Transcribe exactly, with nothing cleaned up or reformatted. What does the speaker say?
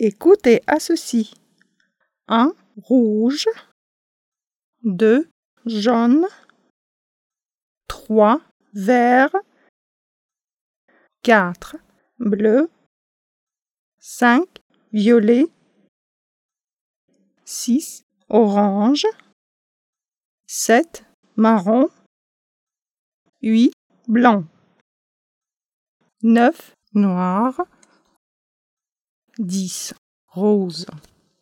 Écoute et associe. un. Rouge. deux. Jaune. trois. Vert. quatre. Bleu. cinq. Violet. six. Orange. sept. Marron. huit. Blanc. neuf. Noir. dix. Rose.